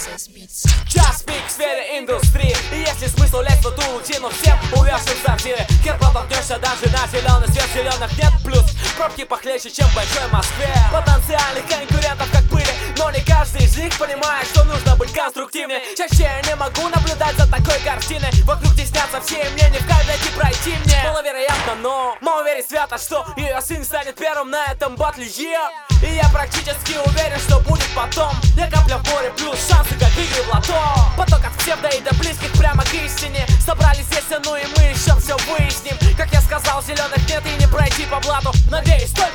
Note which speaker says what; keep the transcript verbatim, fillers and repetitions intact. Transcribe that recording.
Speaker 1: Час пик в сфере индустрии. И есть ли смысл лезть в эту лучину всем увязшим в сортире? Хер протолкнешься даже на зеленый свет. Зеленых нет, плюс пробки похлеще, чем в большой Москве. Потенциальных конкурентов как пыли, но не каждый из них понимает, что нужно быть конструктивнее. Чаще я не могу наблюдать за такой картиной. Вокруг теснятся все, и мне не в кайф найти пройти мне. Маловероятно, но мама верит свято, что ее сын станет первым на этом батле, yeah. И я практически уверен, что будет потом. Я капля в море, плюс шансы, как игры в лото. Поток от псевдо и до близких прямо к истине. Собрались здесь, ну и мы еще все выясним. Как я сказал, зеленых нет и не пройти по блату. Надеюсь, только